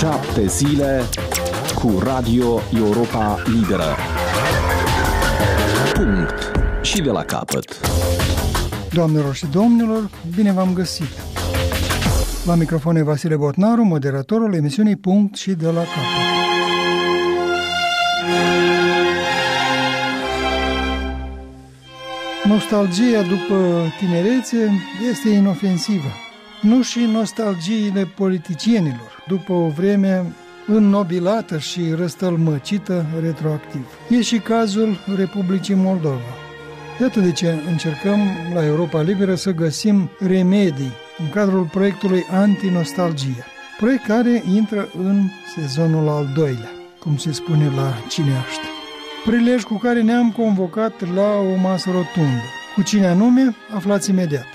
7 zile cu Radio Europa Liberă. Punct. Și de la capăt. Doamnelor și domnilor, bine v-am găsit! La microfon e Vasile Botnaru, moderatorul emisiunii Punct și de la capăt. Nostalgia după tinerețe este inofensivă. Nu și nostalgiile politicienilor, după o vreme înnobilată și răstălmăcită retroactiv. E și cazul Republicii Moldova. Iată de ce încercăm la Europa Liberă să găsim remedii în cadrul proiectului Antinostalgie. Proiect care intră în sezonul al doilea, cum se spune la Cineaște. Prilej cu care ne-am convocat la o masă rotundă. Cu cine anume, aflați imediat.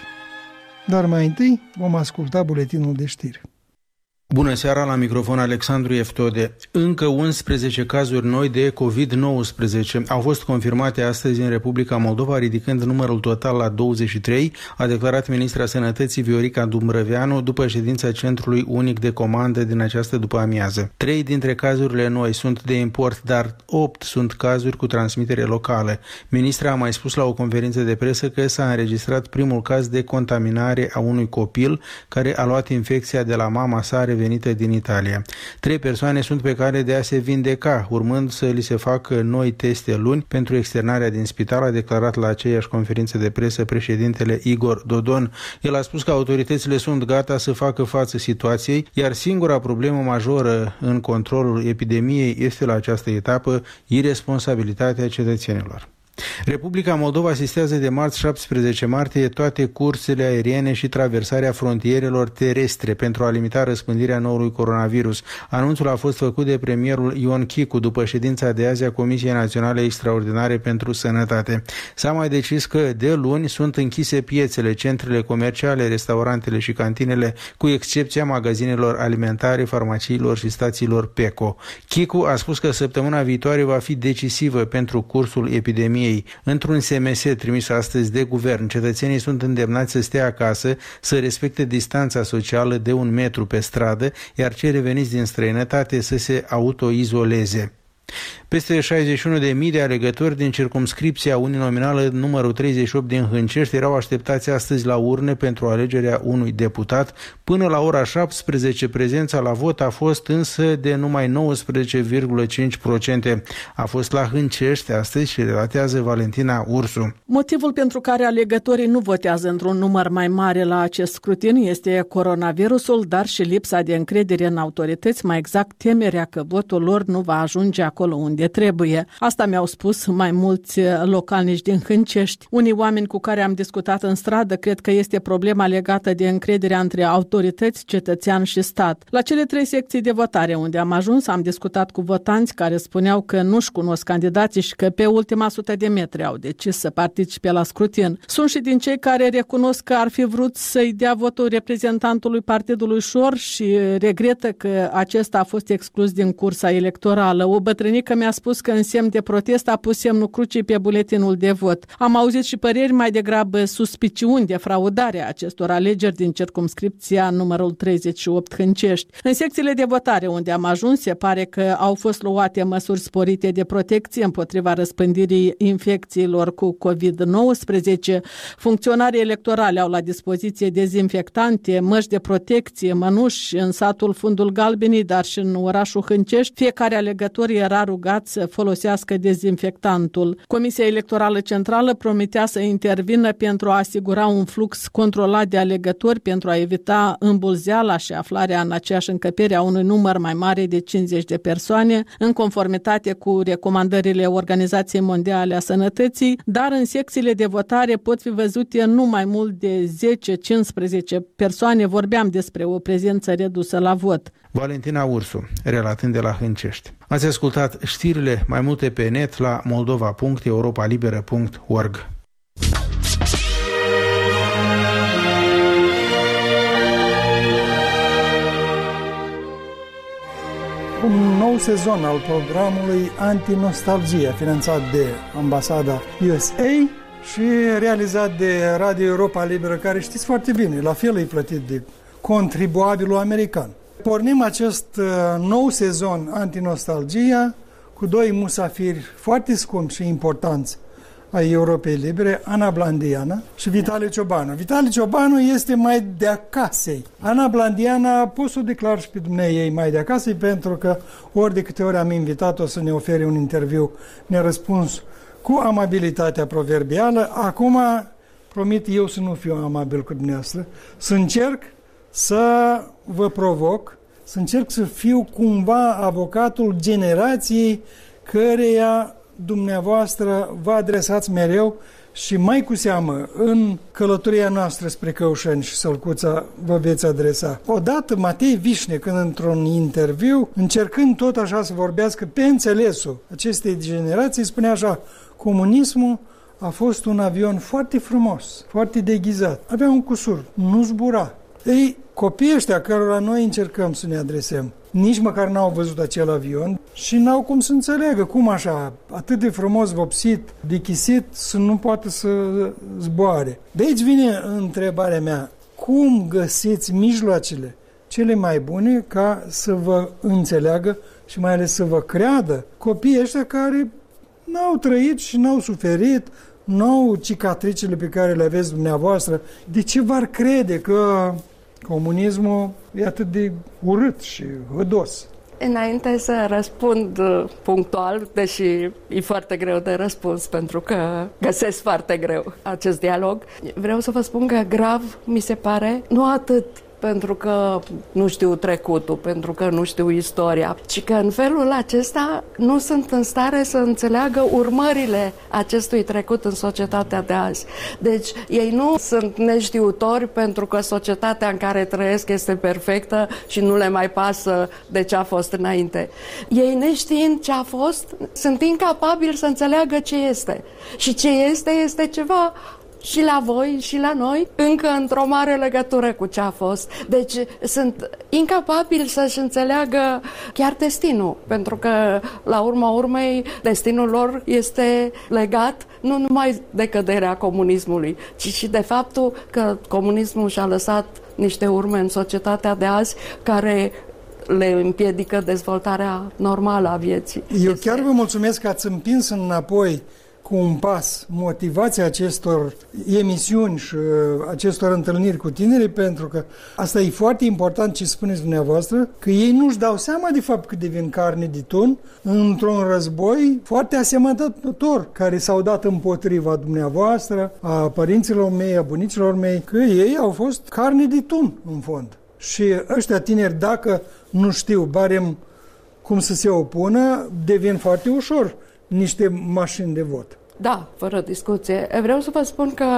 Dar mai întâi vom asculta buletinul de știri. Bună seara, la microfon Alexandru Eftode. Încă 11 cazuri noi de COVID-19 au fost confirmate astăzi în Republica Moldova, ridicând numărul total la 23, a declarat ministra Sănătății Viorica Dumbrăveanu după ședința Centrului Unic de Comandă din această după-amiază. 3 dintre cazurile noi sunt de import, dar 8 sunt cazuri cu transmitere locală. Ministra a mai spus la o conferință de presă că s-a înregistrat primul caz de contaminare a unui copil care a luat infecția de la mama sa venită din Italia. 3 persoane sunt pe cale de a se vindeca, urmând să li se facă noi teste luni pentru externarea din spital, a declarat la aceeași conferință de presă președintele Igor Dodon. El a spus că autoritățile sunt gata să facă față situației, iar singura problemă majoră în controlul epidemiei este la această etapă iresponsabilitatea cetățenilor. Republica Moldova asistează de marți 17 martie toate cursele aeriene și traversarea frontierelor terestre pentru a limita răspândirea noului coronavirus. Anunțul a fost făcut de premierul Ion Chicu după ședința de azi a Comisiei Naționale Extraordinare pentru Sănătate. S-a mai decis că de luni sunt închise piețele, centrele comerciale, restaurantele și cantinele, cu excepția magazinelor alimentare, farmaciilor și stațiilor PECO. Chicu a spus că săptămâna viitoare va fi decisivă pentru cursul epidemiei. Într-un SMS trimis astăzi de guvern, cetățenii sunt îndemnați să stea acasă, să respecte distanța socială de 1 metru pe stradă, iar cei reveniți din străinătate să se autoizoleze. Peste 61.000 de alegători din circumscripția uninominală numărul 38 din Hâncești erau așteptați astăzi la urne pentru alegerea unui deputat. Până la ora 17, prezența la vot a fost însă de numai 19,5%. A fost la Hâncești astăzi și relatează Valentina Ursu. Motivul pentru care alegătorii nu votează într-un număr mai mare la acest scrutin este coronavirusul, dar și lipsa de încredere în autorități, mai exact temerea că votul lor nu va ajunge acolo unde trebuie. Asta mi-au spus mai mulți localnici din Hâncești. Unii oameni cu care am discutat în stradă cred că este problema legată de încrederea între autorități, cetățean și stat. La cele 3 secții de votare unde am ajuns, am discutat cu votanți care spuneau că nu-și cunosc candidații și că pe ultima 100 de metri au decis să participe la scrutin. Sunt și din cei care recunosc că ar fi vrut să-i dea votul reprezentantului Partidului Șor și regretă că acesta a fost exclus din cursa electorală. O bătrânică mi-a spus că în semn de protest a pus semnul crucii pe buletinul de vot. Am auzit și păreri mai degrabă suspiciuni de fraudare a acestor alegeri din circumscripția numărul 38 Hâncești. În secțiile de votare unde am ajuns, se pare că au fost luate măsuri sporite de protecție împotriva răspândirii infecțiilor cu COVID-19. Funcționarii electorali au la dispoziție dezinfectante, măști de protecție, mănuși în satul Fundul Galbenii, dar și în orașul Hâncești. Fiecare alegător era rugat să folosească dezinfectantul. Comisia Electorală Centrală promitea să intervină pentru a asigura un flux controlat de alegători, pentru a evita îmbulzeala și aflarea în aceeași încăpere a unui număr mai mare de 50 de persoane, în conformitate cu recomandările Organizației Mondiale a Sănătății, dar în secțiile de votare pot fi văzute nu mai mult de 10-15 persoane. Vorbeam despre o prezență redusă la vot. Valentina Ursu, relatând de la Hâncești. Ați ascultat știrile, mai multe pe net la moldova.europalibera.org. Un nou sezon al programului Antinostalgie, finanțat de Ambasada USA și realizat de Radio Europa Liberă, care știți foarte bine, la fel e plătit de contribuabilul american. Pornim acest nou sezon Antinostalgia cu doi musafiri foarte scumpi și importanți ai Europei Libere, Ana Blandiana și Vitale Ciobanu. Vitale Ciobanu este mai de acasă. Ana Blandiana pot să o declar și pe dumneavoastră mai de acasă, pentru că ori de câte ori am invitat-o să ne ofere un interviu, ne-a răspuns cu amabilitatea proverbială. Acum promit eu să nu fiu amabil cu dumneavoastră, să încerc să vă provoc, să încerc să fiu cumva avocatul generației căreia dumneavoastră vă adresați mereu și mai cu seamă în călătoria noastră spre Căușeni și Sălcuța vă veți adresa. Odată Matei Vișnec, într-un interviu, încercând tot așa să vorbească pe înțelesul acestei generații, spunea așa: comunismul a fost un avion foarte frumos, foarte deghizat. Avea un cusur, nu zbura. Ei, copiii ăștia cărora noi încercăm să ne adresăm, nici măcar n-au văzut acel avion și n-au cum să înțeleagă cum așa, atât de frumos vopsit, dechisit, să nu poată să zboare. De aici vine întrebarea mea: cum găsiți mijloacele cele mai bune ca să vă înțeleagă și mai ales să vă creadă copiii ăștia care n-au trăit și n-au suferit, n-au cicatricele pe care le aveți dumneavoastră? De ce v-ar crede că comunismul e atât de urât și hădos? Înainte să răspund punctual, deși e foarte greu de răspuns pentru că găsesc foarte greu acest dialog, vreau să vă spun că grav mi se pare nu atât pentru că nu știu trecutul, pentru că nu știu istoria, ci că în felul acesta nu sunt în stare să înțeleagă urmările acestui trecut în societatea de azi. Deci ei nu sunt neștiutori pentru că societatea în care trăiesc este perfectă și nu le mai pasă de ce a fost înainte. Ei, neștiind ce a fost, sunt incapabili să înțeleagă ce este. Și ce este ceva și la voi și la noi, încă într-o mare legătură cu ce a fost. Deci sunt incapabili să-și înțeleagă chiar destinul, pentru că, la urma urmei, destinul lor este legat nu numai de căderea comunismului, ci și de faptul că comunismul și-a lăsat niște urme în societatea de azi care le împiedică dezvoltarea normală a vieții. Eu chiar vă mulțumesc că ați împins înapoi cu un pas motivația acestor emisiuni și acestor întâlniri cu tinerii, pentru că asta e foarte important ce spuneți dumneavoastră, că ei nu-și dau seama de fapt că devin carne de tun într-un război foarte asemănător care s-au dat împotriva dumneavoastră, a părinților mei, a bunicilor mei, că ei au fost carne de tun în fond. Și ăștia tineri, dacă nu știu barem cum să se opună, devin foarte ușor niște mașini de vot. Da, fără discuție. Vreau să vă spun că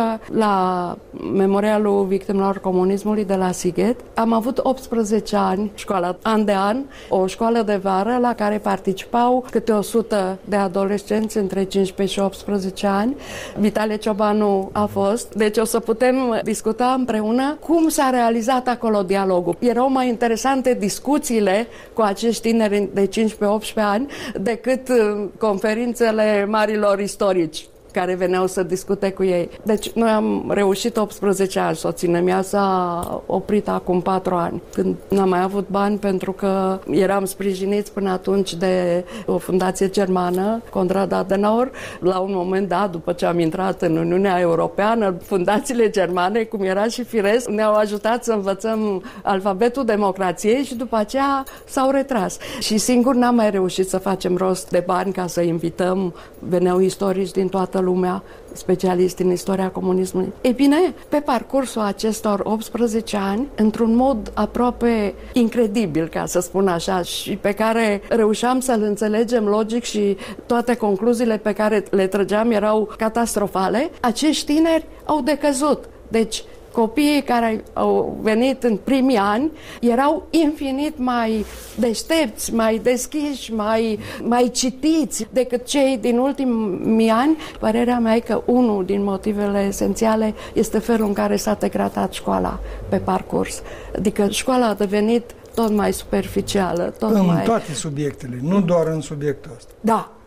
la Memorialul Victimelor Comunismului de la Sighet am avut 18 ani, școala an de an, o școală de vară la care participau câte 100 de adolescenți între 15 și 18 ani. Vitale Ciobanu a fost, deci o să putem discuta împreună cum s-a realizat acolo dialogul. Erau mai interesante discuțiile cu acești tineri de 15-18 ani decât conferințele marilor istorici care veneau să discute cu ei. Deci noi am reușit 18 ani, soția mea s-a oprit acum 4 ani, când n-am mai avut bani pentru că eram sprijiniți până atunci de o fundație germană, Konrad Adenauer. La un moment dat, după ce am intrat în Uniunea Europeană, fundațiile germane, cum era și firesc, ne-au ajutat să învățăm alfabetul democrației și după aceea s-au retras. Și singur n-am mai reușit să facem rost de bani ca să invităm, veneau istorici din toată lumea, specialiști în istoria comunismului. Ei bine, pe parcursul acestor 18 ani, într-un mod aproape incredibil, ca să spun așa, și pe care reușeam să-l înțelegem logic și toate concluziile pe care le trăgeam erau catastrofale, acești tineri au decăzut. Deci, copiii care au venit în primii ani erau infinit mai deștepți, mai deschiși, mai citiți decât cei din ultimii ani. Părerea mea e că unul din motivele esențiale este felul în care s-a degradat școala pe parcurs. Adică școala a devenit tot mai superficială. În toate subiectele, nu doar în subiectul ăsta. Da.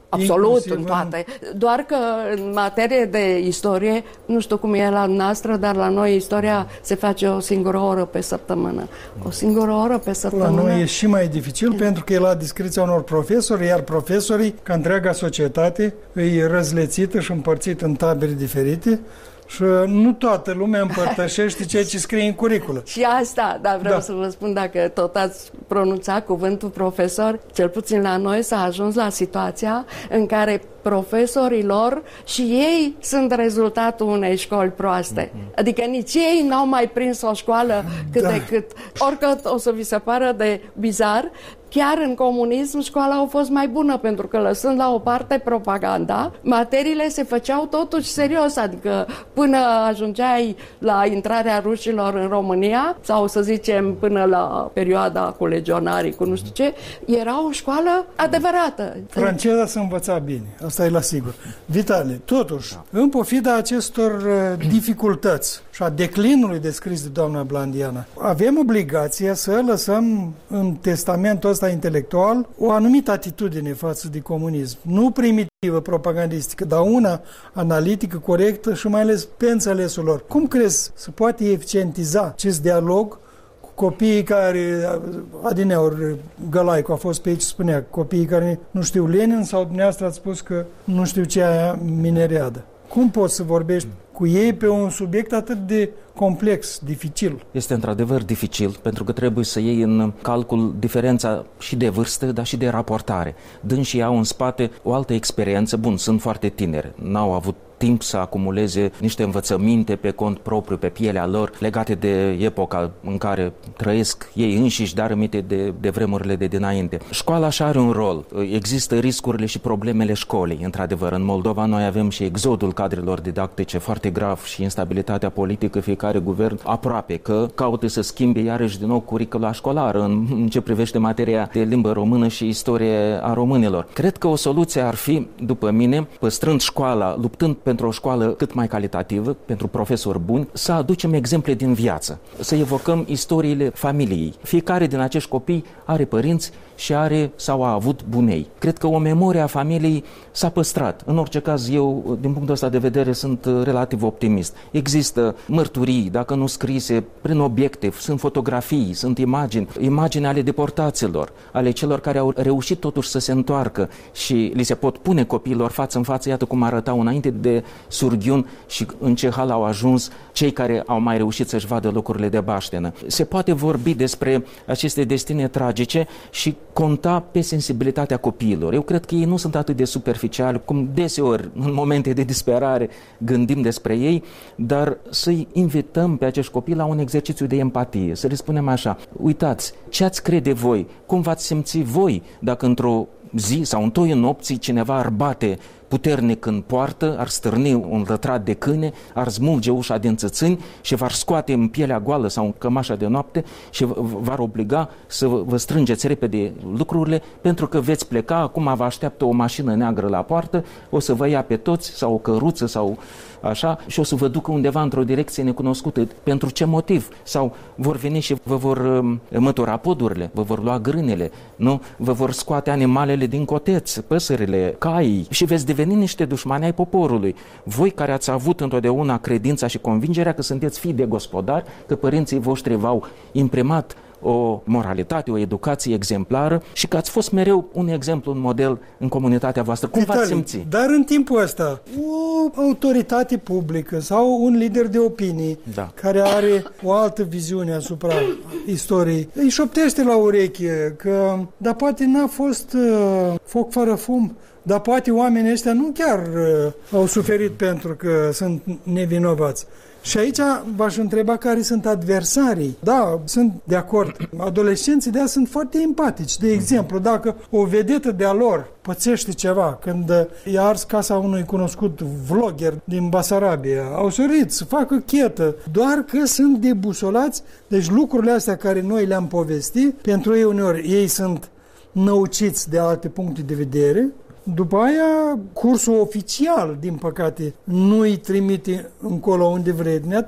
Absolut, inclusiv în toate. Doar că în materie de istorie, nu știu cum e la noastră, dar la noi istoria se face o singură oră pe săptămână. O singură oră pe săptămână. La noi e și mai dificil pentru că e la discreția unor profesori, iar profesorii, ca întreaga societate, e răzlețită și împărțită în tabere diferite. Și nu toată lumea împărtășește ceea ce scrie în curiculă. Și asta, dar vreau să vă spun, dacă tot ați pronunțat cuvântul profesor, cel puțin la noi s-a ajuns la situația în care profesorilor și ei sunt rezultatul unei școli proaste. Adică nici ei n-au mai prins o școală cât de cât. Oricât o să vi se pară de bizar, chiar în comunism școala a fost mai bună, pentru că lăsând la o parte propaganda, materiile se făceau totuși serios, adică până ajungeai la intrarea rușilor în România, sau să zicem până la perioada cu legionarii, cu nu știu ce, era o școală adevărată. Franceza se învăța bine, asta e la sigur. Vitale, totuși, în pofida acestor dificultăți și a declinului descris de doamna Blandiana, avem obligația să lăsăm în testamentul ăsta intelectual o anumită atitudine față de comunism. Nu primitivă propagandistică, dar una analitică, corectă și mai ales pe înțelesul lor. Cum crezi să poate eficientiza acest dialog cu copiii care, adineori Gălaicu a fost pe aici, spunea, copiii care nu știu Lenin sau dumneavoastră ați spus că nu știu ce aia mineriadă. Cum poți să vorbești cu ei pe un subiect atât de complex, dificil? Este într-adevăr dificil, pentru că trebuie să iei în calcul diferența și de vârstă, dar și de raportare. Dânsii au în spate o altă experiență. Bun, sunt foarte tineri, n-au avut timp să acumuleze niște învățăminte pe cont propriu, pe pielea lor, legate de epoca în care trăiesc ei înșiși, dar aminte de vremurile de dinainte. Școala și are un rol. Există riscurile și problemele școlii. Într-adevăr, în Moldova noi avem și exodul cadrelor didactice foarte grav și instabilitatea politică. Fiecare guvern aproape că caută să schimbe iarăși din nou curicula școlară în ce privește materia de limbă română și istorie a românilor. Cred că o soluție ar fi, după mine, păstrând școala, luptând pentru o școală cât mai calitativă, pentru profesori buni, să aducem exemple din viață, să evocăm istoriile familiei. Fiecare din acești copii are părinți și are sau a avut bunei. Cred că o memorie a familiei s-a păstrat. În orice caz, eu, din punctul ăsta de vedere, sunt relativ optimist. Există mărturii, dacă nu scrise, prin obiecte, sunt fotografii, sunt imagini ale deportaților, ale celor care au reușit totuși să se întoarcă și li se pot pune copiilor față în față, iată cum arătau înainte de surghiun și în ce hal au ajuns cei care au mai reușit să-și vadă locurile de baștenă. Se poate vorbi despre aceste destine tragice și conta pe sensibilitatea copiilor. Eu cred că ei nu sunt atât de superficiali, cum deseori, în momente de disperare, gândim despre ei, dar să-i invităm pe acești copii la un exercițiu de empatie, să le spunem așa: uitați, ce ați crede voi, cum v-ați simți voi dacă într-o zi sau în toiul nopții cineva ar bate puternic în poartă, ar stârni un rătrat de câine, ar smulge ușa din țățâni și v-ar scoate în pielea goală sau în cămașa de noapte și v-ar obliga să vă strângeți repede lucrurile pentru că veți pleca, acum vă așteaptă o mașină neagră la poartă, o să vă ia pe toți sau o căruță sau așa și o să vă ducă undeva într-o direcție necunoscută. Pentru ce motiv? Sau vor veni și vă vor mătura podurile, vă vor lua grânele, nu? Vă vor scoate animalele din coteț, păsările, caii și veți deveni niște dușmani ai poporului. Voi care ați avut întotdeauna credința și convingerea că sunteți fii de gospodari, că părinții voștri v-au imprimat o moralitate, o educație exemplară și că ați fost mereu un exemplu, un model în comunitatea voastră. Cum v-ați simți? Dar în timpul ăsta, o autoritate publică sau un lider de opinii care are o altă viziune asupra istoriei, îi șoptește la ureche că, dar poate n-a fost foc fără fum, dar poate oamenii ăștia nu chiar au suferit pentru că sunt nevinovați. Și aici v-aș întreba care sunt adversarii. Da, sunt de acord. Adolescenții de azi sunt foarte empatici. De exemplu, dacă o vedetă de-a lor pățește ceva, când i-a ars casa unui cunoscut vlogger din Basarabia, au sărit să facă chetă, doar că sunt debusolați. Deci lucrurile astea care noi le-am povestit, pentru ei uneori ei sunt năuciți de alte puncte de vedere. După aia, cursul oficial, din păcate, nu îi trimite încolo unde vrei dumneata.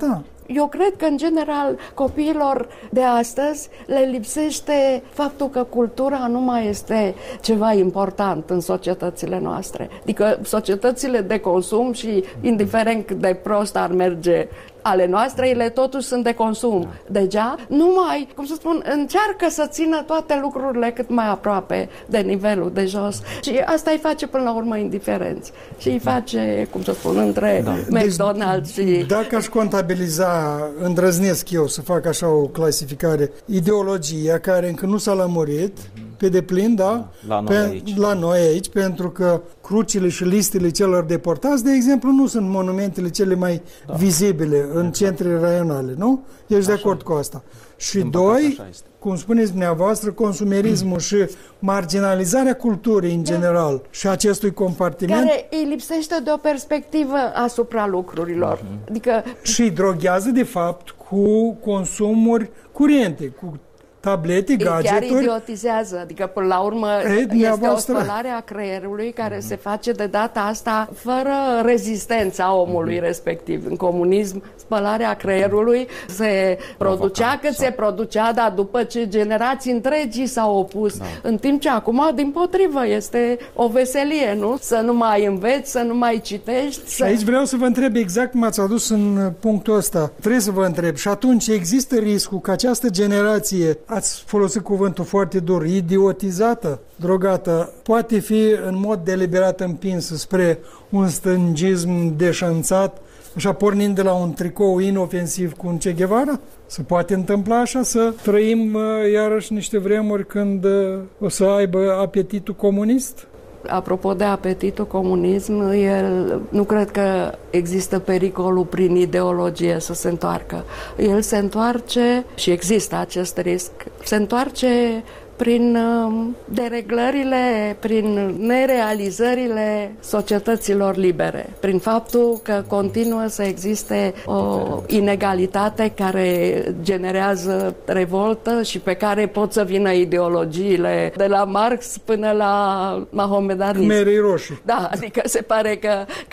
Eu cred că, în general, copiilor de astăzi le lipsește faptul că cultura nu mai este ceva important în societățile noastre. Adică societățile de consum și, indiferent cât de prost ar merge ale noastre, ele totuși sunt de consum. Deja, numai, cum să spun, încearcă să țină toate lucrurile cât mai aproape de nivelul de jos. Și asta îi face până la urmă indiferenți. Și îi face, cum să spun, între McDonald's și... Dacă aș contabiliza, îndrăznesc eu să fac așa o clasificare, ideologia care încă nu s-a lămurit pe deplin, da? La noi aici, pentru că crucile și listele celor deportați, de exemplu, nu sunt monumentele cele mai vizibile în centrele raionale, nu? Ești de acord cu asta. Și doi, cum spuneți dumneavoastră, consumerismul și marginalizarea culturii în general și acestui compartiment. Care îi lipsește de o perspectivă asupra lucrurilor. Adică... Și droghează, de fapt, cu consumuri curente, cu tablete, gadgeturi. Chiar idiotizează, adică până la urmă este o spălare a creierului care se face de data asta fără rezistența omului respectiv. În comunism, spălarea creierului se producea cât se producea, dar după ce generații întregi s-au opus. În timp ce acum, dimpotrivă, este o veselie, nu? Să nu mai înveți, să nu mai citești. Și aici vreau să vă întreb exact cum ați adus în punctul ăsta. Trebuie să vă întreb. Și atunci există riscul că această generație, ați folosit cuvântul foarte dur, idiotizată, drogată, poate fi în mod deliberat împinsă spre un stângism deșanțat, așa pornind de la un tricou inofensiv cu un Che Guevara? Se poate întâmpla așa, să trăim iarăși niște vremuri când o să aibă apetitul comunist? Apropo de apetitul comunism, el nu cred că există pericolul prin ideologie să se întoarcă. El se întoarce, și există acest risc, se întoarce prin dereglările, prin nerealizările societăților libere, prin faptul că continuă să existe o inegalitate care generează revoltă și pe care pot să vină ideologiile de la Marx până la mahomedanism. Khmerii roșii. Da, adică se pare că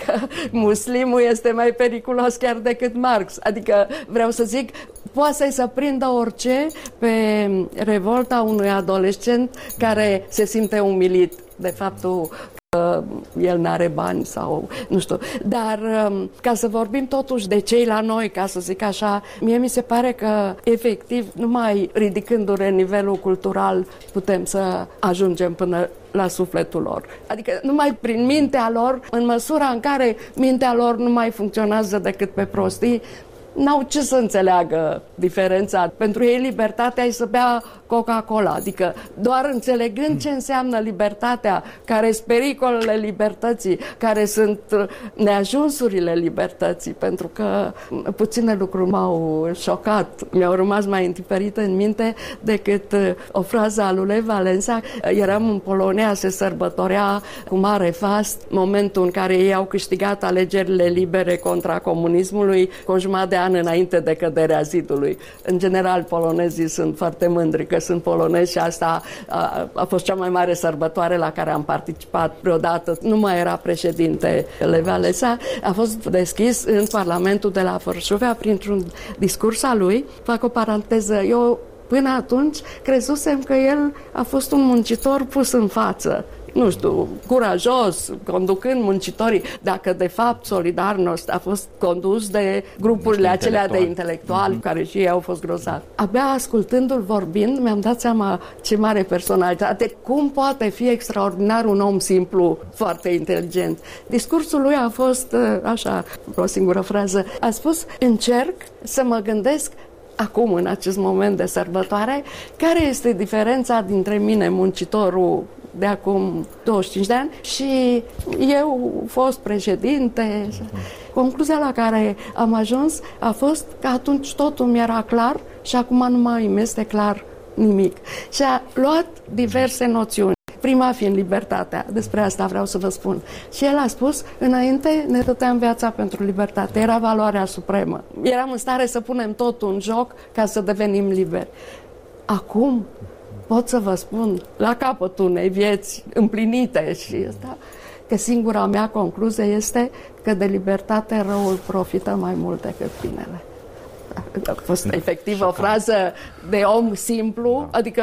muslimul este mai periculos chiar decât Marx. Adică vreau să zic, poate să prindă orice pe revolta unui adolescent care se simte umilit de faptul că el n-are bani sau nu știu. Dar ca să vorbim totuși de cei la noi, ca să zic așa, mie mi se pare că efectiv numai ridicându-ne nivelul cultural putem să ajungem până la sufletul lor. Adică numai prin mintea lor, în măsura în care mintea lor nu mai funcționează decât pe prostii, n-au ce să înțeleagă diferența. Pentru ei libertatea e să bea Coca-Cola. Adică doar înțelegând ce înseamnă libertatea, care sunt pericolele libertății, care sunt neajunsurile libertății, pentru că puține lucruri m-au șocat, mi-au rămas mai întipărite în minte decât o frază a lui Lech Walesa. Eram în Polonia, se sărbătorea cu mare fast momentul în care ei au câștigat alegerile libere contra comunismului cu o jumătate de an înainte de căderea zidului. În general, polonezii sunt foarte mândri că sunt polonezi și asta a fost cea mai mare sărbătoare la care am participat vreodată. Nu mai era președinte Lech Walesa. A fost deschis în Parlamentul de la Varsovia printr-un discurs al lui. Fac o paranteză. Eu până atunci crezusem că el a fost un muncitor pus în față. Nu știu, curajos, conducând muncitorii, dacă de fapt Solidarność a fost condus de grupurile acelea de intelectuali, care și ei au fost grozavi. Abia ascultându-l vorbind, mi-am dat seama ce mare personalitate, cum poate fi extraordinar un om simplu, foarte inteligent. Discursul lui a fost așa, o singură frază. A spus, încerc să mă gândesc acum, în acest moment de sărbătoare, care este diferența dintre mine, muncitorul de acum 25 de ani, și eu fost președinte. Concluzia la care am ajuns a fost că atunci totul mi-era clar și acum nu mai îmi este clar nimic. Și a luat diverse noțiuni. Prima fiind libertatea, despre asta vreau să vă spun. Și el a spus, înainte ne dăteam viața pentru libertate, era valoarea supremă. Eram în stare să punem totul în joc ca să devenim liberi. Acum pot să vă spun, la capătul unei vieți împlinite și asta, că singura mea concluzie este că de libertate răul profită mai mult decât binele. A fost efectiv o frază de om simplu, adică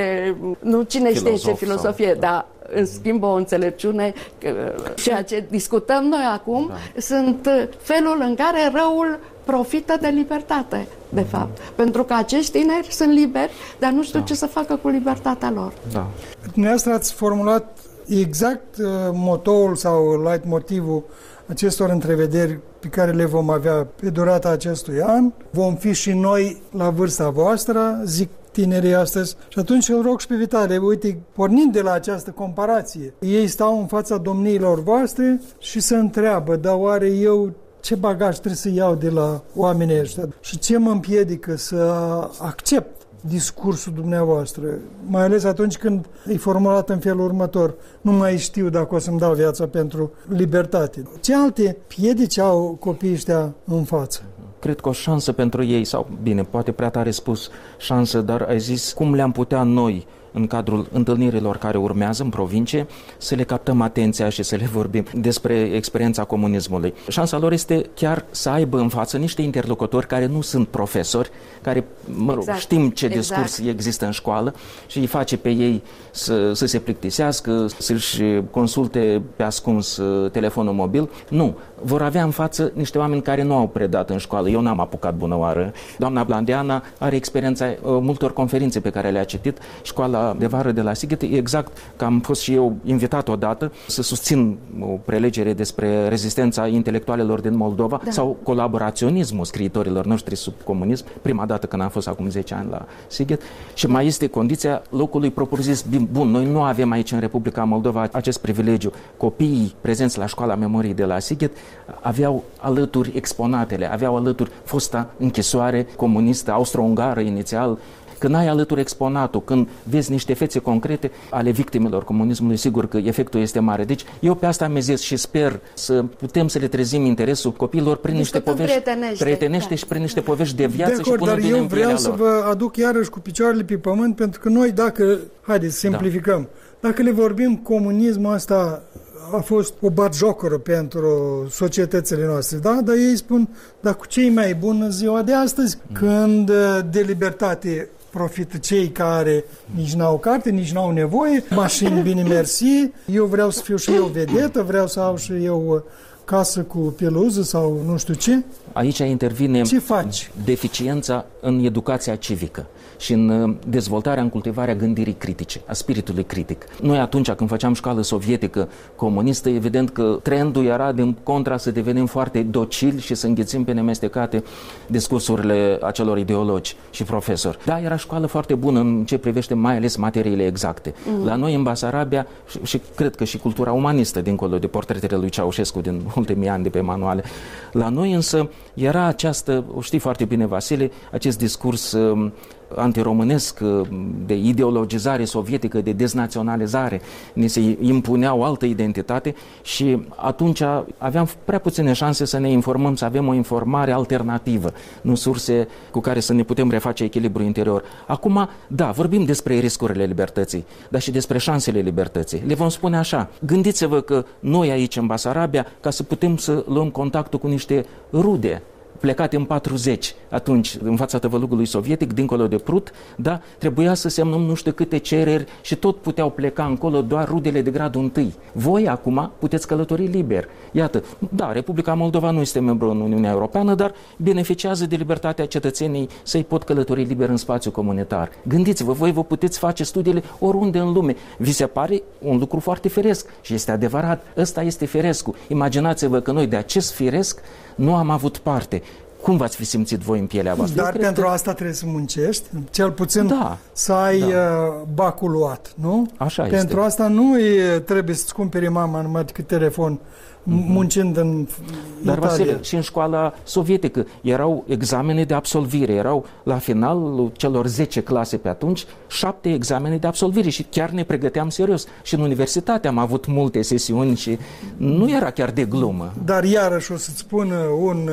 nu cine știe ce filosofie, dar în schimb o înțelepciune. Ceea ce discutăm noi acum sunt felul în care răul profită de libertate, de fapt. Pentru că acești tineri sunt liberi, dar nu știu ce să facă cu libertatea lor. Dumneavoastră ați formulat exact motoul sau leitmotivul acestor întrevederi pe care le vom avea pe durata acestui an. Vom fi și noi la vârsta voastră, zic tinerii astăzi. Și atunci îl rog și pe Vitale, uite, pornind de la această comparație, ei stau în fața domniilor voastre și se întreabă, dar oare eu ce bagaj trebuie să iau de la oamenii ăștia și ce mă împiedică să accept discursul dumneavoastră, mai ales atunci când e formulat în felul următor: nu mai știu dacă o să-mi dau viața pentru libertate. Ce alte piedici au copiii ăștia în față? Cred că o șansă pentru ei, sau bine, poate prea tare spus șansă, dar ai zis cum le-am putea noi, în cadrul întâlnirilor care urmează în provincie, să le captăm atenția și să le vorbim despre experiența comunismului. Șansa lor este chiar să aibă în față niște interlocutori care nu sunt profesori, care, știm ce discurs există în școală și îi face pe ei să se plictisească, să-și consulte pe ascuns telefonul mobil. Nu. Vor avea în față niște oameni care nu au predat în școală. Eu n-am apucat bună oară. Doamna Blandeana are experiența multor conferințe pe care le-a citit. Școala de vară de la Sighet, exact că am fost și eu invitat odată să susțin o prelegere despre rezistența intelectualelor din Moldova sau colaboraționismul scriitorilor noștri sub comunism, prima dată când am fost acum 10 ani la Sighet. Și mai este condiția locului propriu-zis. Bun, noi nu avem aici în Republica Moldova acest privilegiu. Copiii prezenți la Școala Memoriei de la Sighet aveau alături exponatele, aveau alături fosta închisoare comunistă austro-ungară inițial. Când ai alături exponatul, când vezi niște fețe concrete ale victimelor comunismului, sigur că efectul este mare. Deci eu pe asta mezez și sper să putem să le trezim interesul copiilor prin niște povești prietenește și prin niște povești de viață și punând bine în pielea lor. Dar eu vreau să vă aduc iarăși cu picioarele pe pământ, pentru că noi, dacă, haideți să simplificăm, dacă le vorbim, comunismul ăsta a fost o batjocoră pentru societățile noastre, da? Dar ei spun, dar cu ce e mai bun în ziua de astăzi, când de libertate profită cei care nici n-au carte, nici n-au nevoie, mașini bine mersi, eu vreau să fiu și eu vedetă, vreau să au și eu casă cu peluză sau nu știu ce. Aici intervine ce faci? Deficiența în educația civică și în dezvoltarea, în cultivarea gândirii critice, a spiritului critic. Noi atunci când făceam școală sovietică comunistă, evident că trendul era din contra să devenim foarte docili și să înghițim pe nemestecate discursurile acelor ideologi și profesori. Da, era școală foarte bună în ce privește mai ales materiile exacte. La noi în Basarabia și cred că și cultura umanistă, dincolo de portretele lui Ceaușescu din ultimii ani de pe manuale, la noi însă era această, o știi foarte bine Vasile, acest discurs antiromânesc, de ideologizare sovietică, de deznaționalizare. Ni se impunea o altă identitate și atunci aveam prea puține șanse să ne informăm, să avem o informare alternativă, nu surse cu care să ne putem reface echilibrul interior. Acum, da, vorbim despre riscurile libertății, dar și despre șansele libertății. Le vom spune așa: gândiți-vă că noi aici în Basarabia, ca să putem să luăm contactul cu niște rude plecate în 40, atunci, în fața tăvălugului sovietic, dincolo de Prut, da, trebuia să semnăm nu știu câte cereri și tot puteau pleca încolo doar rudele de gradul 1. Voi, acum, puteți călători liber. Iată, da, Republica Moldova nu este membru în Uniunea Europeană, dar beneficiază de libertatea cetățenii să-i pot călători liber în spațiu comunitar. Gândiți-vă, voi vă puteți face studiile oriunde în lume. Vi se pare un lucru foarte firesc și este adevărat, ăsta este firescul. Imaginați-vă că noi de acest firesc nu am avut parte. Cum v-ați fi simțit voi în pielea voastră? Dar pentru asta trebuie să muncești, cel puțin să ai bacul luat, nu? Așa pentru este. Asta nu trebuie să-ți cumperi mama numai decât telefon muncind în Dar, Italia. Vasile, și în școala sovietică erau examene de absolvire, erau la finalul celor 10 clase pe atunci 7 examene de absolvire și chiar ne pregăteam serios. Și în universitate am avut multe sesiuni și nu era chiar de glumă. Dar iarăși o să-ți spun un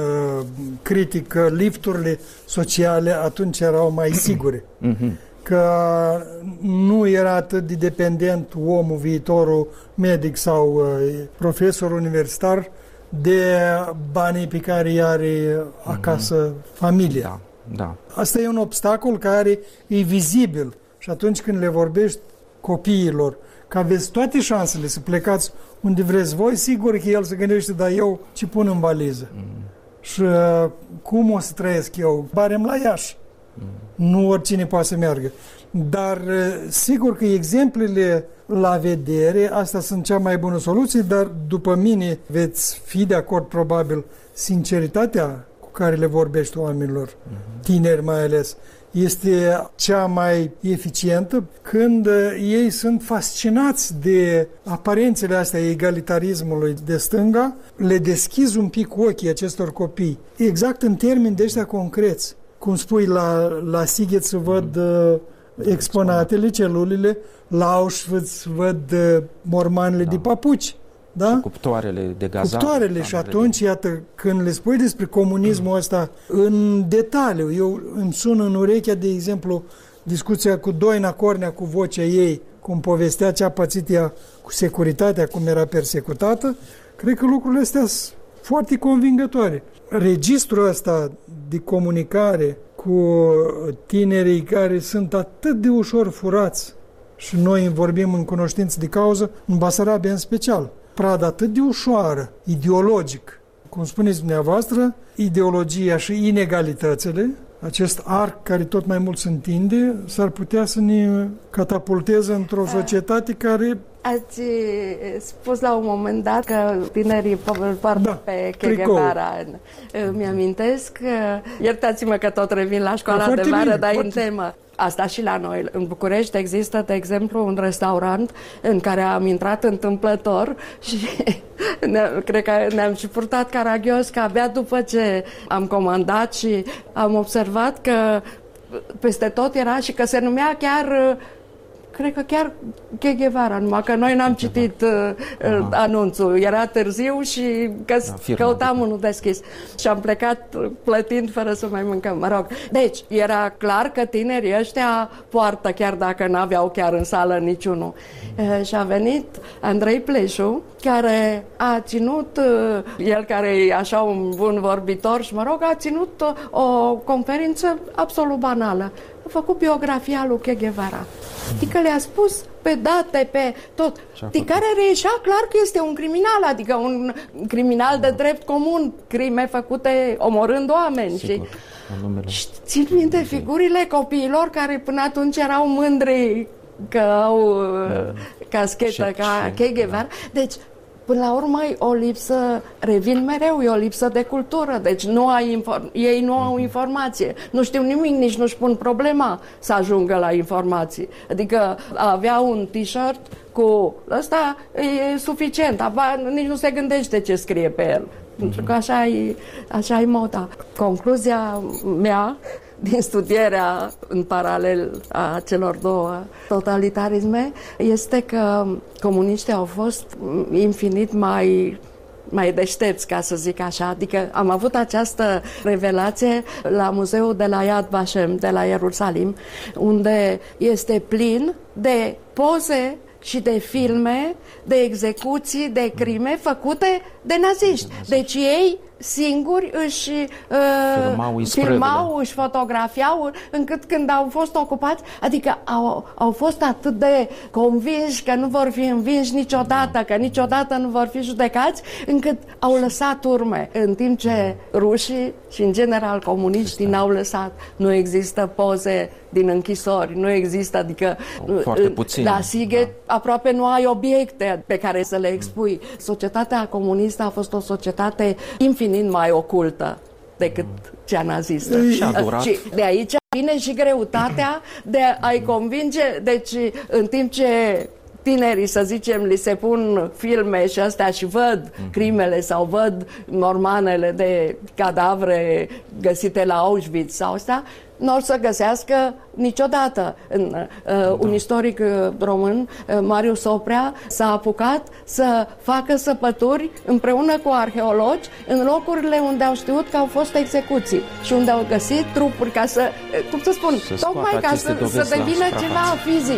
critic că lifturile sociale atunci erau mai sigure. Că nu era atât de dependent omul, viitorul medic sau profesor universitar de banii pe care îi are acasă familia. Da. Asta e un obstacol care e vizibil și atunci când le vorbești copiilor că aveți toate șansele să plecați unde vreți voi, sigur că el se gândește, dar eu ce pun în valiză? Și cum o să trăiesc eu? Barem la Iași. Nu oricine poate să meargă. Dar sigur că exemplele la vedere, astea sunt cea mai bună soluție, dar după mine veți fi de acord probabil sinceritatea cu care le vorbești oamenilor, tineri mai ales, este cea mai eficientă când ei sunt fascinați de aparențele astea egalitarismului de stânga, le deschizi un pic ochii acestor copii, exact în termeni de ăștia concreți. Cum spui, la Sighet se văd exponatele, celulele, la Auschwitz văd mormanele de papuci. Da? Cuptoarele de gazat. Cuptoarele și atunci, iată, când le spui despre comunismul ăsta în detaliu, eu îmi sun în urechea, de exemplu, discuția cu Doina Cornea, cu vocea ei, cum povestea ce a pățit ea cu securitatea, cum era persecutată, cred că lucrurile astea sunt foarte convingătoare. Registrul ăsta de comunicare cu tinerii care sunt atât de ușor furați și noi vorbim în cunoștință de cauză, în Basarabia în special. Pradă atât de ușoară, ideologic, cum spuneți dumneavoastră, ideologia și inegalitățile, acest arc care tot mai mult se întinde, s-ar putea să ne catapulteze într-o societate care... Ați spus la un moment dat că tinerii îl poartă pe Che Guevara. Mi amintesc, iertați-mă că tot revin la școala de vară, dar în temă. Asta și la noi. În București există, de exemplu, un restaurant în care am intrat întâmplător și cred că ne-am și purtat caragios că abia după ce am comandat și am observat că peste tot era și că se numea chiar... Cred că chiar Che Guevara, numai că noi n-am citit anunțul. Era târziu și căutam unul deschis. Și am plecat plătind fără să mai mâncăm, mă rog. Deci, era clar că tinerii ăștia poartă, chiar dacă n-aveau chiar în sală niciunul. Și a venit Andrei Pleșu, care a ținut, el care e așa un bun vorbitor și, mă rog, a ținut o conferință absolut banală. A făcut biografia lui Che Guevara. Adică le-a spus pe date, pe tot. Din care reieșea clar că este un criminal, adică un criminal de drept comun, crime făcute omorând oameni. Sigur, și țin minte figurile copiilor care până atunci erau mândri că au caschetă ca Che Guevara. Deci, până la urmă, o lipsă, revin mereu, e o lipsă de cultură, deci ei nu au informație, nu știu nimic, nici nu-și pun problema să ajungă la informații. Adică avea un t-shirt cu ăsta e suficient, nici nu se gândește ce scrie pe el, pentru că așa e moda. Concluzia mea din studierea în paralel a celor două totalitarisme este că comuniștii au fost infinit mai deștepți, ca să zic așa. Adică am avut această revelație la muzeul de la Yad Vashem, de la Ierusalim, unde este plin de poze și de filme, de execuții, de crime făcute de naziști. Deci ei singuri își filmau, își fotografiau, încât când au fost ocupați, adică au fost atât de convinși că nu vor fi învinși niciodată, că niciodată nu vor fi judecați, încât au lăsat urme, în timp ce rușii și în general comuniștii n-au lăsat. Nu există poze din închisori, nu există, adică foarte puțin. La Sighet aproape nu ai obiecte pe care să le expui. Societatea comunistă a fost o societate infinit mai ocultă decât cea nazistă. Și de aici vine și greutatea de a-i convinge, deci în timp ce tinerii, să zicem, li se pun filme și astea și văd crimele sau văd mormanele de cadavre găsite la Auschwitz sau astea, nu or să găsească niciodată. Un istoric român, Marius Oprea, s-a apucat să facă săpături împreună cu arheologi în locurile unde au știut că au fost execuții și unde au găsit trupuri ca să, cum să spun, tocmai ca să devină ceva fizic.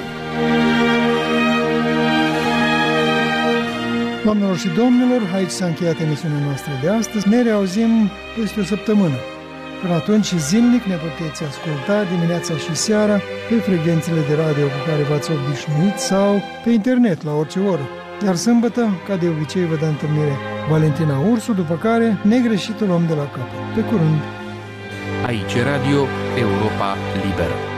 Doamnelor și domnilor, aici s-a încheiat emisiunea noastră de astăzi. Ne reauzim peste o săptămână. Până atunci, zilnic ne puteți asculta dimineața și seara pe frecvențele de radio cu care v-ați obișnuit sau pe internet la orice oră. Iar sâmbătă, ca de obicei, vă dă întâlnire Valentina Ursu, după care negreșitul om de la capăt. Pe curând! Aici Radio Europa Liberă.